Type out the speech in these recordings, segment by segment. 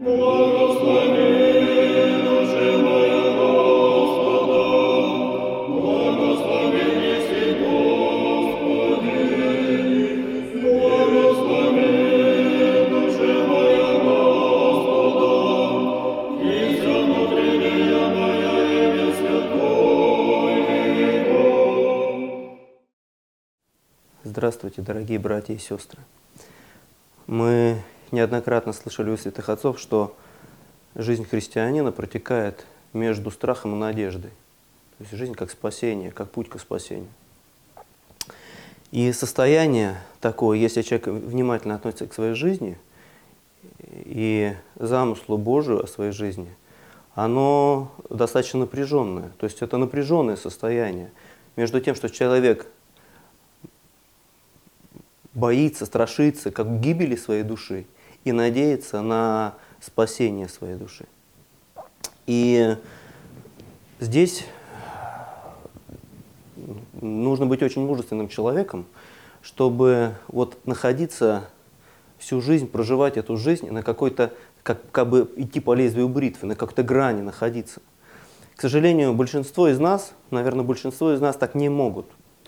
Здравствуйте, дорогие братья и сестры. Мы неоднократно слышали у святых отцов, что жизнь христианина протекает между страхом и надеждой. То есть жизнь как спасение, как путь к спасению. И состояние такое, если человек внимательно относится к своей жизни и замыслу Божию о своей жизни, оно достаточно напряженное. То есть это напряженное состояние между тем, что человек боится, страшится как гибели своей души и надеется на спасение своей души. И здесь нужно быть очень мужественным человеком, чтобы вот находиться всю жизнь, проживать эту жизнь на какой-то, как бы идти по лезвию бритвы, на какой-то грани находиться. К сожалению, большинство из нас, наверное, большинство из нас так не могут.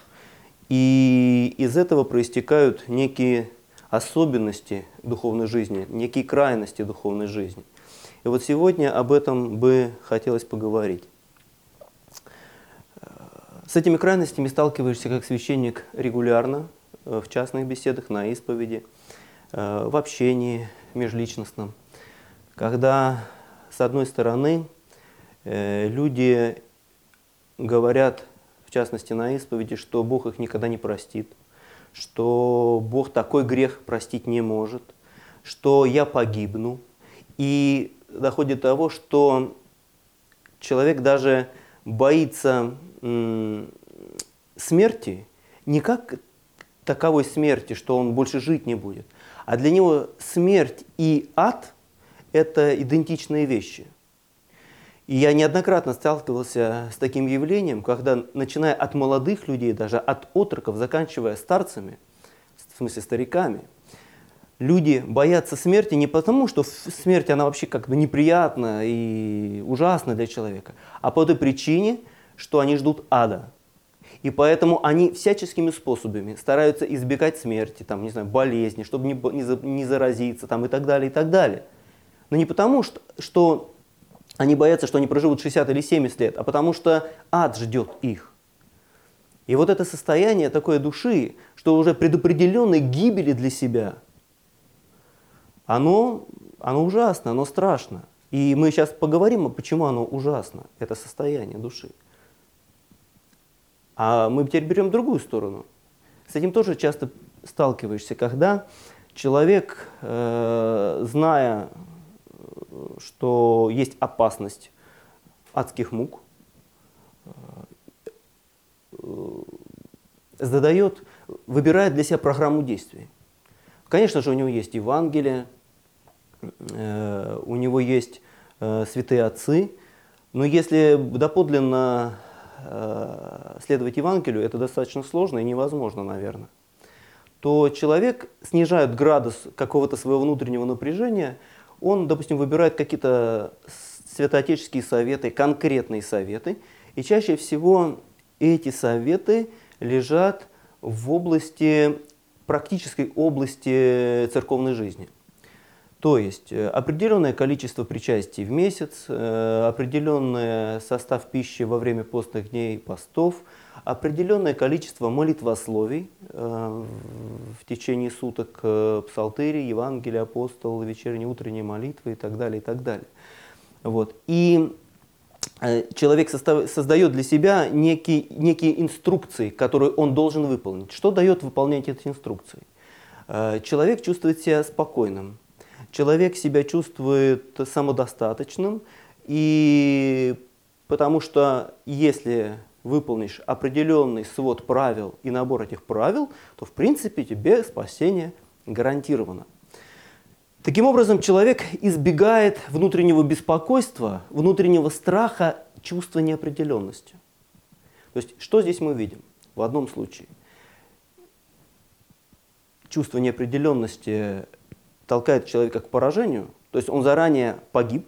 И из этого проистекают некие особенности духовной жизни, некие крайности духовной жизни. И вот сегодня об этом бы хотелось поговорить. С этими крайностями сталкиваешься как священник регулярно, в частных беседах, на исповеди, в общении межличностном, когда, с одной стороны, люди говорят, в частности на исповеди, что Бог их никогда не простит, что Бог такой грех простить не может, что я погибну. И доходит до того, что человек даже боится смерти, не как таковой смерти, что он больше жить не будет, а для него смерть и ад – это идентичные вещи. И я неоднократно сталкивался с таким явлением, когда, начиная от молодых людей, даже от отроков, заканчивая старцами, в смысле стариками, люди боятся смерти не потому, что смерть она вообще как бы неприятна и ужасна для человека, а по той причине, что они ждут ада. И поэтому они всяческими способами стараются избегать смерти, там, не знаю, болезни, чтобы не заразиться там, и так далее, и так далее. Но не потому, что они боятся, что они проживут 60 или 70 лет, а потому что ад ждет их. И вот это состояние такой души, что уже предопределенной гибели для себя, оно ужасно, оно страшно. И мы сейчас поговорим, почему оно ужасно, это состояние души. А мы теперь берем другую сторону. С этим тоже часто сталкиваешься, когда человек, зная, что есть опасность адских мук, выбирает для себя программу действий. Конечно же, у него есть Евангелие, у него есть святые отцы, но если доподлинно следовать Евангелию, это достаточно сложно и невозможно, наверное, то человек снижает градус какого-то своего внутреннего напряжения. Он, допустим, выбирает какие-то святоотеческие советы, конкретные советы, и чаще всего эти советы лежат в области, практической области церковной жизни. То есть определенное количество причастий в месяц, определенный состав пищи во время постных дней, постов, определенное количество молитвословий в течение суток, псалтыри, Евангелие, апостол, вечерние, утренние молитвы и так далее, и так далее. Вот. И человек создает для себя некие инструкции, которые он должен выполнить. Что дает выполнять эти инструкции? Человек чувствует себя спокойным. Человек себя чувствует самодостаточным, и потому что если выполнишь определенный свод правил и набор этих правил, то в принципе тебе спасение гарантировано. Таким образом, человек избегает внутреннего беспокойства, внутреннего страха, чувства неопределенности. То есть, что здесь мы видим? В одном случае чувство неопределенности толкает человека к поражению, То есть он заранее погиб.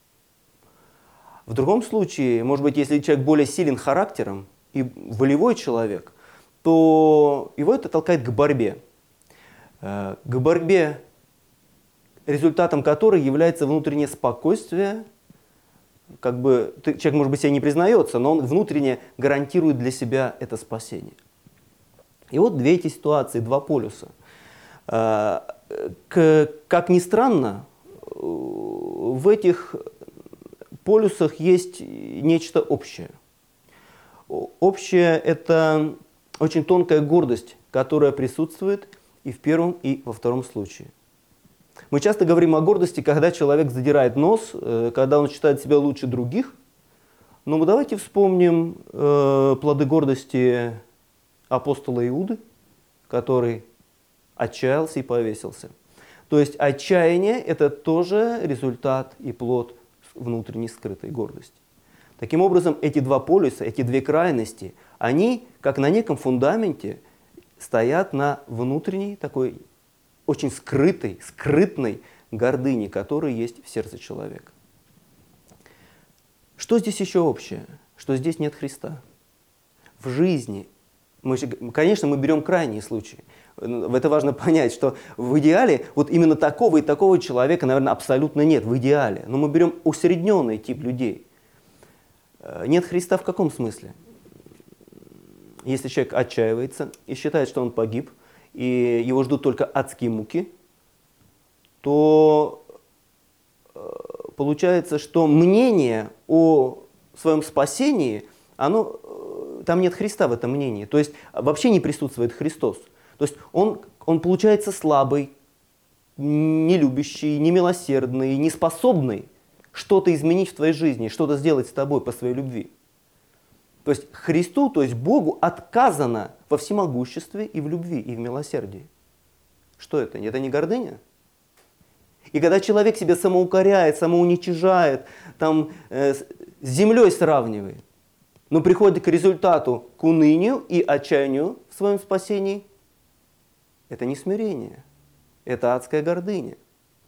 В другом случае, может быть, если человек более силен характером и волевой человек, то его это толкает к борьбе. К борьбе, результатом которой является внутреннее спокойствие. Как бы человек, может быть, себя не признается, но он внутренне гарантирует для себя это спасение. И вот две эти ситуации, два полюса. Как ни странно, в этих полюсах есть нечто общее. Общее – это очень тонкая гордость, которая присутствует и в первом, и во втором случае. Мы часто говорим о гордости, когда человек задирает нос, когда он считает себя лучше других. Но давайте вспомним плоды гордости апостола Иуды, который отчаялся и повесился. То есть отчаяние – это тоже результат и плод внутренней скрытой гордости. Таким образом, эти два полюса, эти две крайности, они, как на неком фундаменте, стоят на внутренней такой очень скрытной гордыне, которая есть в сердце человека. Что здесь еще общее? Что здесь нет Христа. В жизни, конечно, мы берем крайние случаи. Это важно понять, что в идеале вот именно такого и такого человека, наверное, абсолютно нет в идеале. Но мы берем усредненный тип людей. Нет Христа в каком смысле? Если человек отчаивается и считает, что он погиб, и его ждут только адские муки, то получается, что мнение о своем спасении, там нет Христа в этом мнении. То есть вообще не присутствует Христос. То есть он получается слабый, нелюбящий, немилосердный, неспособный что-то изменить в твоей жизни, что-то сделать с тобой по своей любви. То есть Христу, то есть Богу отказано во всемогуществе и в любви, и в милосердии. Что это? Это не гордыня? И когда человек себя самоукоряет, самоуничижает, с землей сравнивает, но приходит к результату, к унынию и отчаянию в своем спасении, это не смирение, это адская гордыня.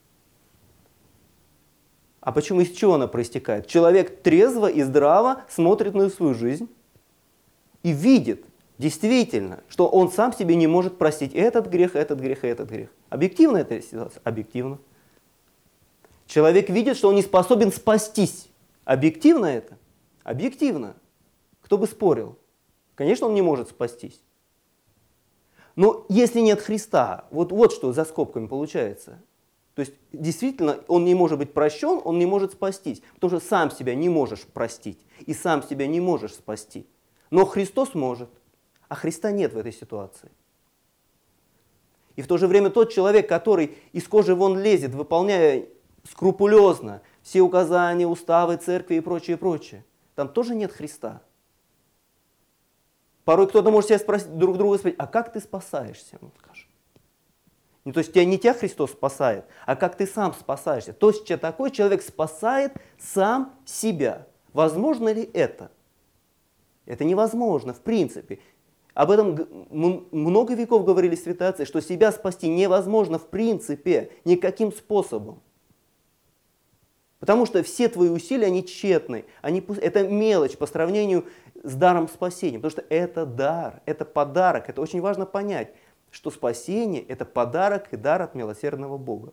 А почему, из чего она проистекает? Человек трезво и здраво смотрит на свою жизнь и видит действительно, что он сам себе не может простить этот грех, этот грех и этот грех. Объективно эта ситуация? Объективно. Человек видит, что он не способен спастись. Объективно это? Объективно. Кто бы спорил? Конечно, он не может спастись. Но если нет Христа, вот что за скобками получается. То есть действительно он не может быть прощен, он не может спастись, потому что сам себя не можешь простить и сам себя не можешь спасти. Но Христос может, а Христа нет в этой ситуации. И в то же время тот человек, который из кожи вон лезет, выполняя скрупулезно все указания, уставы церкви и прочее, прочее, там тоже нет Христа. Порой кто-то может себя спросить, друг друга спросить, а как ты спасаешься? Он скажет. То есть не тебя Христос спасает, а как ты сам спасаешься. То есть такой человек спасает сам себя. Возможно ли это? Это невозможно, в принципе. Об этом много веков говорили святые отцы, что себя спасти невозможно в принципе, никаким способом. Потому что все твои усилия, они тщетны, это мелочь по сравнению с даром спасения. Потому что это дар, это подарок, это очень важно понять, что спасение – это подарок и дар от милосердного Бога.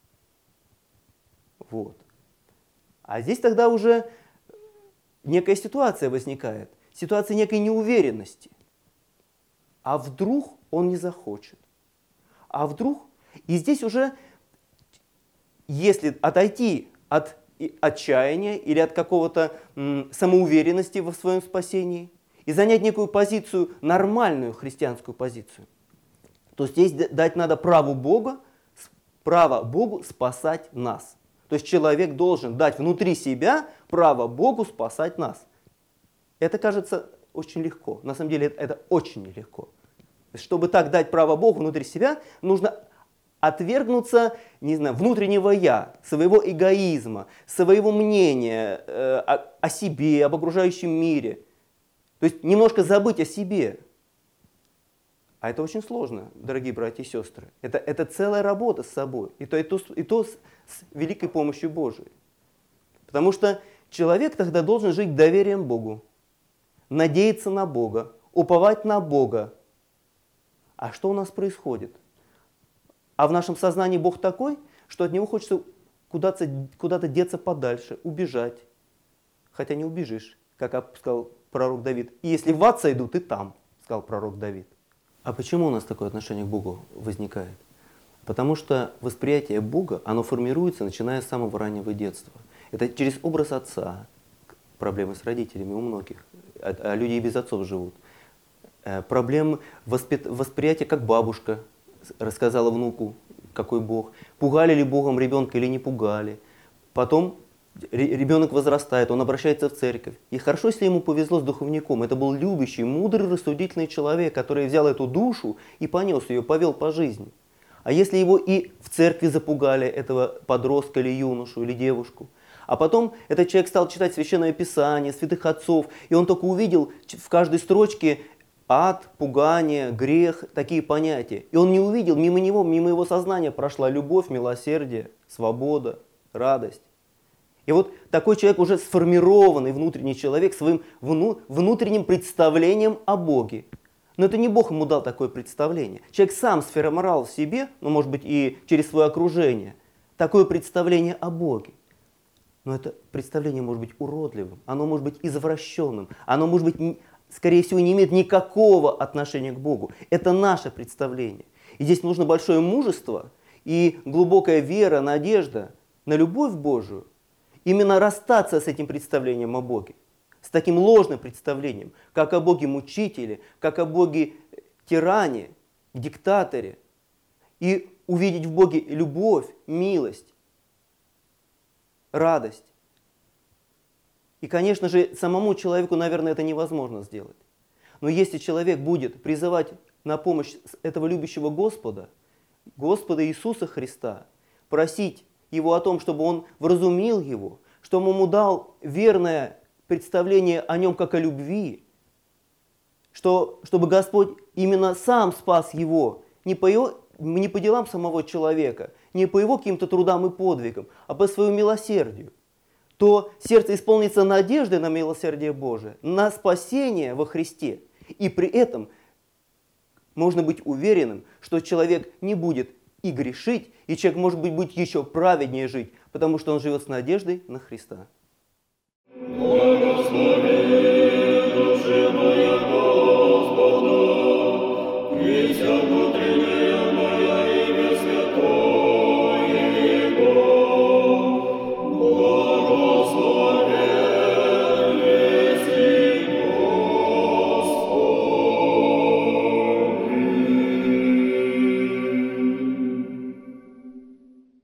Вот. А здесь тогда уже некая ситуация возникает, ситуация некой неуверенности. А вдруг он не захочет? А вдруг? И здесь уже, если отойти от отчаяния или от какого-то самоуверенности в своем спасении и занять некую позицию, нормальную христианскую позицию, то здесь дать надо право Богу спасать нас. То есть человек должен дать внутри себя право Богу спасать нас. Это кажется очень легко. На самом деле это очень нелегко. Чтобы так дать право Богу внутри себя, нужно отвергнуться, внутреннего «я», своего эгоизма, своего мнения о себе, об окружающем мире. То есть немножко забыть о себе. А это очень сложно, дорогие братья и сестры. Это целая работа с собой. И то с великой помощью Божией. Потому что человек тогда должен жить доверием Богу, надеяться на Бога, уповать на Бога. А что у нас происходит? А в нашем сознании Бог такой, что от Него хочется куда-то деться подальше, убежать. Хотя не убежишь, как сказал пророк Давид. И если в ад сойду, ты там, сказал пророк Давид. А почему у нас такое отношение к Богу возникает? Потому что восприятие Бога, оно формируется, начиная с самого раннего детства. Это через образ отца, проблемы с родителями у многих, а люди и без отцов живут. Проблем восприятия, как бабушка рассказала внуку, какой Бог. Пугали ли Богом ребенка или не пугали. Потом ребенок возрастает, он обращается в церковь. И хорошо, если ему повезло с духовником. Это был любящий, мудрый, рассудительный человек, который взял эту душу и понес ее, повел по жизни. А если его и в церкви запугали, этого подростка или юношу, или девушку, а потом этот человек стал читать Священное Писание, святых отцов, и он только увидел в каждой строчке ад, пугание, грех, такие понятия. И он не увидел, мимо него, мимо его сознания прошла любовь, милосердие, свобода, радость. И вот такой человек, уже сформированный внутренний человек, своим внутренним представлением о Боге. Но это не Бог ему дал такое представление. Человек сам сформировал в себе, ну, может быть, и через свое окружение, такое представление о Боге. Но это представление может быть уродливым, оно может быть извращенным, оно может быть, скорее всего, не имеет никакого отношения к Богу. Это наше представление. И здесь нужно большое мужество и глубокая вера, надежда на любовь Божию. Именно расстаться с этим представлением о Боге. С таким ложным представлением, как о Боге-мучителе, как о Боге-тиране, диктаторе. И увидеть в Боге любовь, милость, радость. И, конечно же, самому человеку, наверное, это невозможно сделать. Но если человек будет призывать на помощь этого любящего Господа, Господа Иисуса Христа, просить Его о том, чтобы Он вразумил его, чтобы Он ему дал верное представление о Нем как о любви, чтобы Господь именно сам спас его, не по делам самого человека, не по его каким-то трудам и подвигам, а по своему милосердию, то сердце исполнится надеждой на милосердие Божие, на спасение во Христе. И при этом можно быть уверенным, что человек не будет и грешить, и человек, может быть, будет еще праведнее жить, потому что он живет с надеждой на Христа.